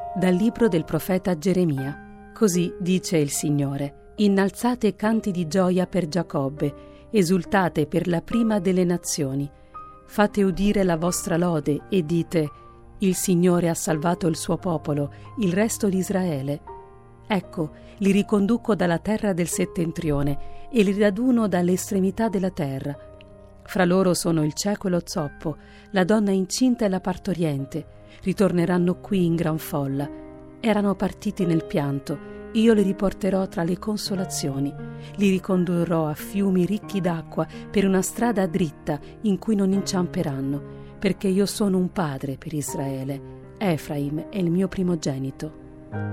Dal libro del profeta Geremia. Così dice il Signore: innalzate canti di gioia per Giacobbe, esultate per la prima delle nazioni. Fate udire la vostra lode e dite: il Signore ha salvato il suo popolo, il resto di Israele. Ecco, li riconduco dalla terra del settentrione e li raduno dalle estremità della terra. Fra loro sono il cieco e lo zoppo, la donna incinta e la partoriente. Ritorneranno qui in gran folla. Erano partiti nel pianto, io li riporterò tra le consolazioni. Li ricondurrò a fiumi ricchi d'acqua per una strada dritta in cui non inciamperanno, perché io sono un padre per Israele. Efraim è il mio primogenito.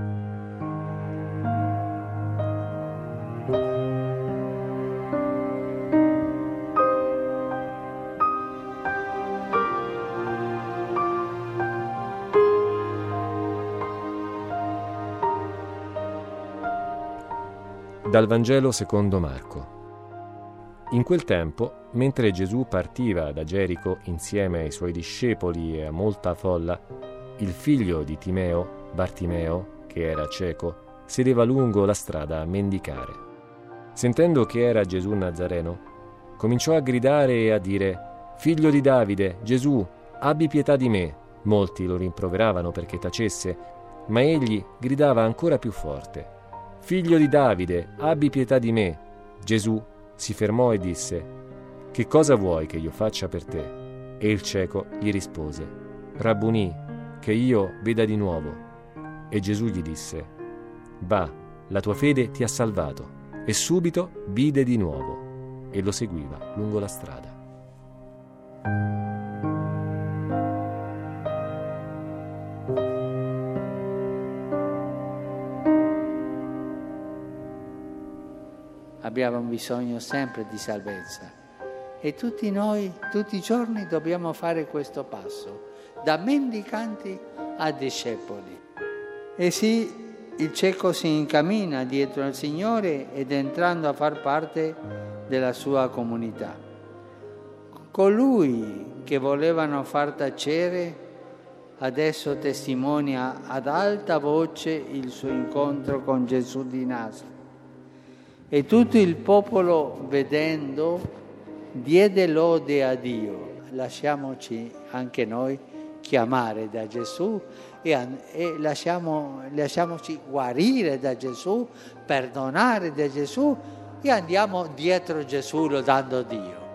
Dal Vangelo secondo Marco. In quel tempo, mentre Gesù partiva da Gerico insieme ai suoi discepoli e a molta folla, il figlio di Timeo, Bartimeo, che era cieco, sedeva lungo la strada a mendicare. Sentendo che era Gesù Nazareno, cominciò a gridare e a dire: «Figlio di Davide, Gesù, abbi pietà di me!» Molti lo rimproveravano perché tacesse, ma egli gridava ancora più forte: «Figlio di Davide, abbi pietà di me!» Gesù si fermò e disse: «Che cosa vuoi che io faccia per te?» E il cieco gli rispose: «Rabbunì, che io veda di nuovo». E Gesù gli disse: «Va, la tua fede ti ha salvato». E subito vide di nuovo e lo seguiva lungo la strada. Abbiamo bisogno sempre di salvezza e tutti noi, tutti i giorni dobbiamo fare questo passo, da mendicanti a discepoli. E sì, il cieco si incammina dietro al Signore ed entrando a far parte della sua comunità. Colui che volevano far tacere adesso testimonia ad alta voce il suo incontro con Gesù di Nazaret. E tutto il popolo, vedendo, diede lode a Dio. Lasciamoci anche noi chiamare da Gesù e lasciamoci guarire da Gesù, perdonare da Gesù e andiamo dietro Gesù lodando Dio.